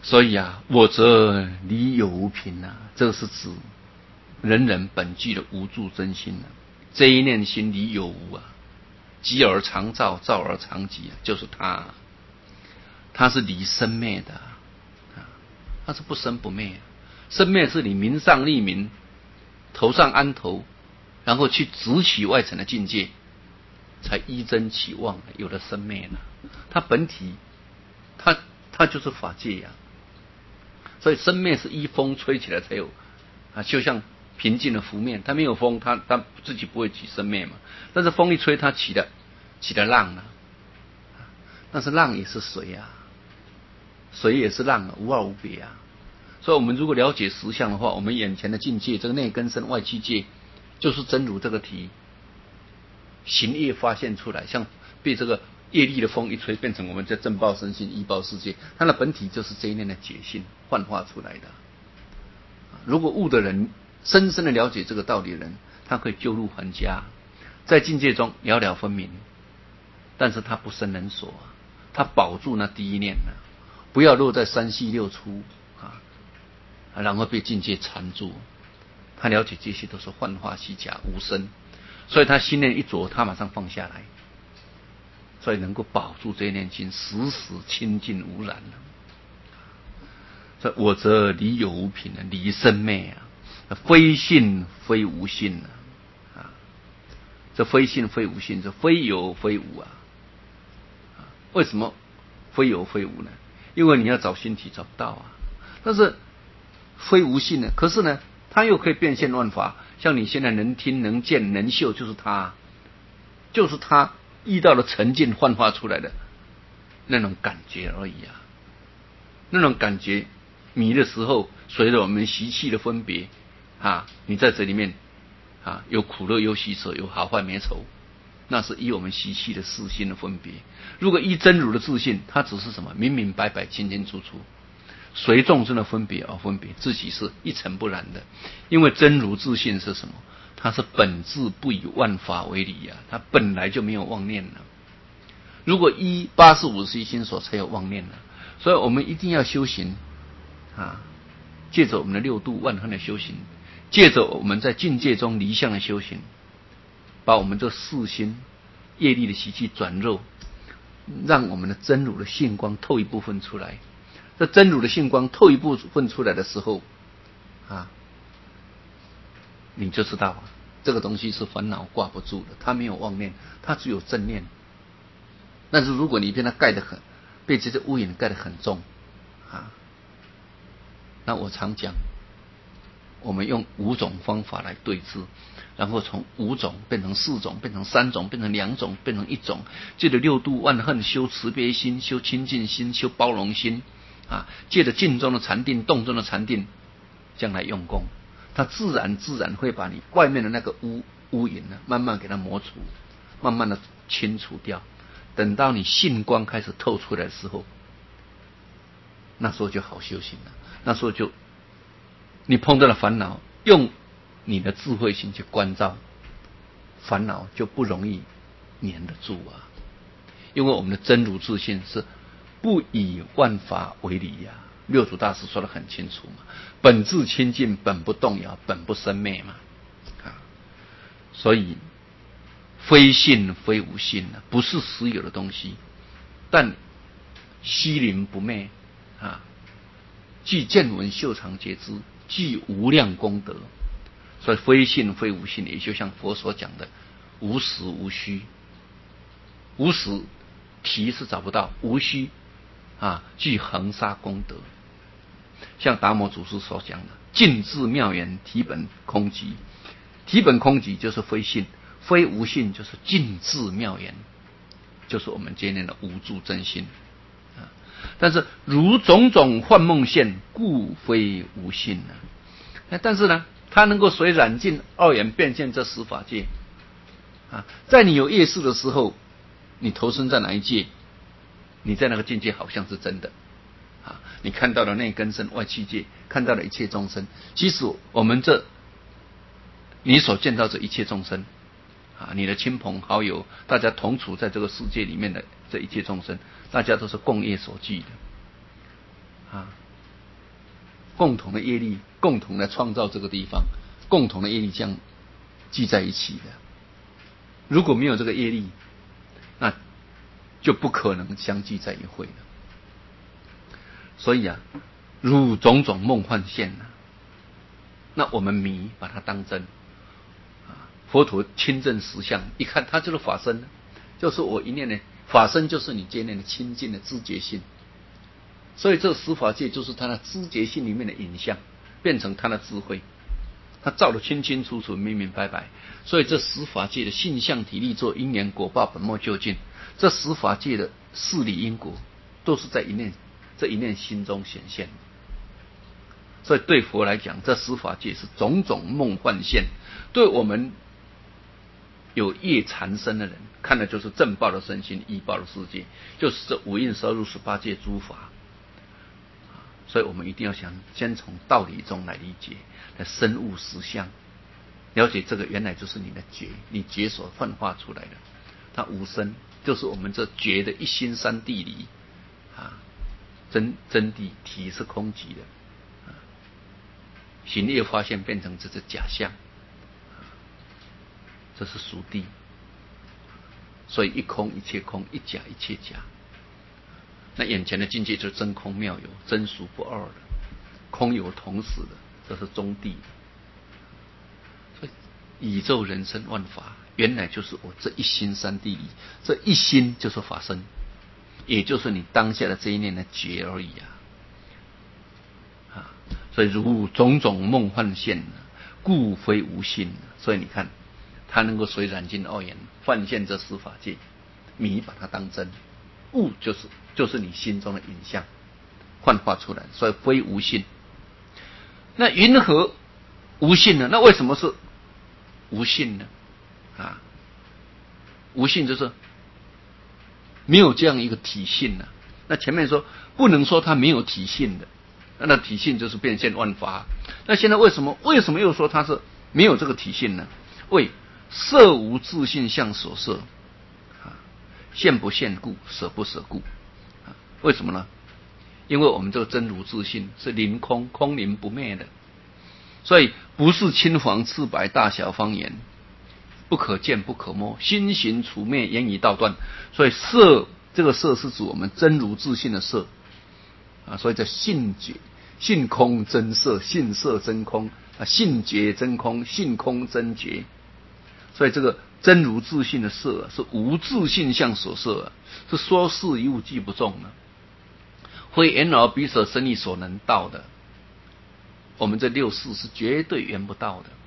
所以啊，我则离有无凭啊，这是指人人本具的无住真心啊。这一念心离有无啊，即而常照，照而常寂啊，就是它。它是离生灭的啊，它是不生不灭。生灭是你名上立名，头上安头，然后去直取外层的境界，才依真起妄，有了生灭了。它本体，它就是法界呀。所以生灭是依风吹起来才有啊，就像平静的湖面，它没有风，它自己不会起生灭嘛。但是风一吹，它起的浪了，但是浪也是水啊，水也是浪啊，无二无别啊。所以我们如果了解实相的话，我们眼前的境界，这个内根身外气界，就是真如这个题行业发现出来，像被这个业力的风一吹，变成我们在正报身心依报世界，它的本体就是这一念的解性幻化出来的。如果悟的人，深深的了解这个道理的人，他可以救入还家，在境界中了了分明，但是他不生人所，他保住那第一念呢，不要落在三细六粗啊，然后被境界缠住。他了解这些都是幻化虚假无生，所以他心念一着，他马上放下来，所以能够保住这一念心，时时清净无染。所以我则离有无凭，离生灭啊，非性非无性啊，这非性非无性，这非有非无啊。为什么非有非无呢？因为你要找心体找不到啊。但是非无性呢？可是呢，它又可以变现万法。像你现在能听能见能嗅，就是它遇到了沉静幻化出来的那种感觉而已啊。那种感觉迷的时候，随着我们习气的分别啊，你在这里面啊，有苦乐有喜舍，有好坏美丑，那是依我们习气的四心的分别。如果依真如的自信，它只是什么？明明白白清清楚楚，随众生的分别而分别，自己是一尘不染的。因为真如自信是什么？它是本质不以万法为理啊，它本来就没有妄念了。如果依85心所才有妄念了。所以我们一定要修行啊，借着我们的六度万恨的修行，借着我们在境界中离相的修行，把我们这四心业力的习气转肉，让我们的真如的性光透一部分出来。这真如的性光透一部分出来的时候啊，你就知道啊，这个东西是烦恼挂不住的，它没有妄念，它只有正念。但是如果你被它盖得很，被这些污影盖得很重啊，那我常讲，我们用5种方法来对治，然后从5种变成4种，变成3种，变成2种，变成1种，借着六度万恨修慈悲心，修清净心，修包容心啊，借着静中的禅定，动中的禅定，将来用功，它自然会把你外面的那个污影呢，慢慢给它磨除，慢慢的清除掉。等到你性光开始透出来的时候，那时候就好修行了。那时候就你碰到了烦恼，用你的智慧心去关照，烦恼就不容易黏得住啊。因为我们的真如自信是不以万法为理呀。六祖大师说得很清楚嘛，本自清净，本不动摇，本不生灭嘛啊。所以非性非无性，不是实有的东西，但虚灵不昧啊，具见闻嗅尝觉知，具无量功德。所以非性非无性，也就像佛所讲的无实无虚。无实体是找不到，无虚啊，具恒沙功德。像达摩祖师所讲的尽智妙圆，体本空寂。体本空寂就是非性，非无性就是尽智妙圆，就是我们今天的无住真心啊。但是如种种幻梦现，故非无性啊。但是呢，它能够随染尽二元变现这10法界啊。在你有业识的时候，你投身在哪一界，你在那个境界好像是真的啊。你看到了内根身外气界，看到了一切众生。其实我们你所见到这一切众生啊，你的亲朋好友，大家同处在这个世界里面的这一切众生，大家都是共业所聚的啊。 共同的业力，共同来创造这个地方，共同的业力这样聚在一起的。如果没有这个业力，那就不可能相聚在一会了。所以啊，如种种梦幻现啊，那我们迷把它当真啊。佛陀亲证实相，一看它就是法身，就是我一念的法身，就是你这一念的清净的知觉性。所以这十法界就是他的知觉性里面的影像，变成他的智慧，他照得清清楚楚、明明白白。所以这十法界的性相体力作因缘果报本末究竟，这十法界的事理因果，都是在这一念心中显现的。所以对佛来讲，这十法界是种种梦幻现，对我们有业缠身的人，看的就是正报的身心、依报的世界，就是这五蕴摄入18界诸法。所以我们一定要先从道理中来理解，来深悟实相，了解这个原来就是你的觉，你觉所幻化出来的。它无生，就是我们这觉的一心三谛里啊，真谛体是空寂的。行业发现变成这是假象，这是属谛。所以一空一切空，一假一切假。那眼前的境界就是真空妙有，真俗不二的，空有同时的，这是中谛。所以宇宙人生万法，原来就是我这一心三谛里，这一心就是法身，也就是你当下的这一念的觉而已啊。所以如种种梦幻现，故非无心。所以你看，它能够随染尽二缘，幻现这十法界，迷把它当真，悟就是你心中的影像，幻化出来，所以非无性。那云何无性呢？那为什么是无性呢？啊，无性就是没有这样一个体性呢。那前面说不能说它没有体性的。那体性就是变现万法。那现在为什么又说它是没有这个体性呢？为色无自性相所摄，现不现故，舍不舍故。为什么呢？因为我们这个真如自性是灵空，空灵不灭的，所以不是青黄赤白大小方言，不可见不可摸，心行除灭，言语道断。所以色，这个色是指我们真如自性的色。所以叫性觉、性空真色、性色真空性觉真空、性空真觉。所以这个真如自性的色是无自性相所摄是说事一物即不中非眼耳鼻舌身意所能到的。我们这六识是绝对圆不到的。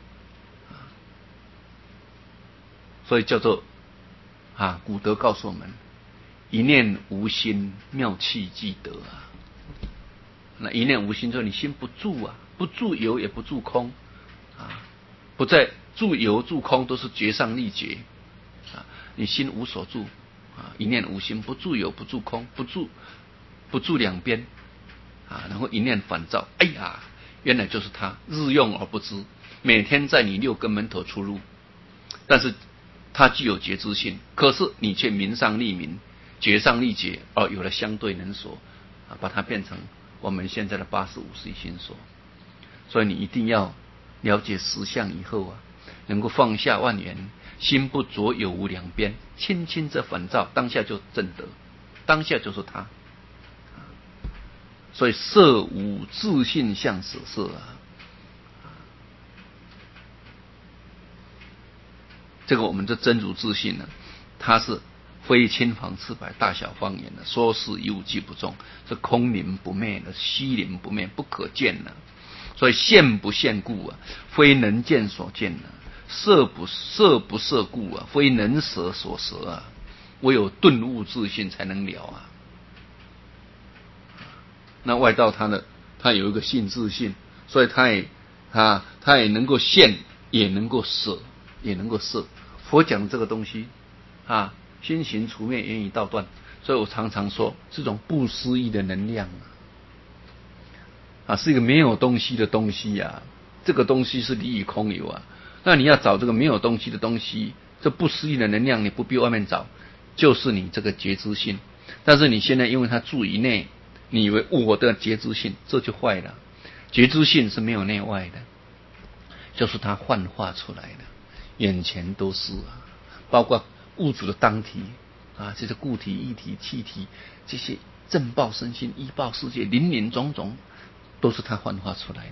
所以叫做古德告诉我们，一念无心，妙器即得那一念无心，就是你心不住不住有也不住空不在住有住空都是觉上立觉你心无所住一念无心，不住有不住空，不住两边然后一念反照，哎呀，原来就是它，日用而不知，每天在你六根门头出入，但是它具有觉知性，可是你却明上立明，觉上立觉，而有了相对能所把它变成我们现在的85识心所。所以你一定要了解实相以后能够放下万缘，心不着有无两边，轻轻这反照，当下就证得，当下就是它。所以色无自性相所摄这个我们这真如自性呢，它是非青黄赤白大小方言的，说是一物即不中，是空灵不灭的，虚灵不灭，不可见的。所以现不现故非能见所见色不摄故非能舍所舍唯有顿悟自性才能了那外道它有一个性自性，所以它也能够现，也能够舍，也能够摄。佛讲这个东西心行除灭，言语道断。所以我常常说，是种不思议的能量是一个没有东西的东西这个东西是离于空有那你要找这个没有东西的东西，这不思议的能量，你不必外面找，就是你这个觉知性。但是你现在因为它住于内，你以为我的觉知性，这就坏了。 觉知性是没有内外的，就是它幻化出来的，眼前都是啊，包括物质的当体啊，这些固体、液体、气体，这些正报身心、依报世界，林林总总，都是它幻化出来的。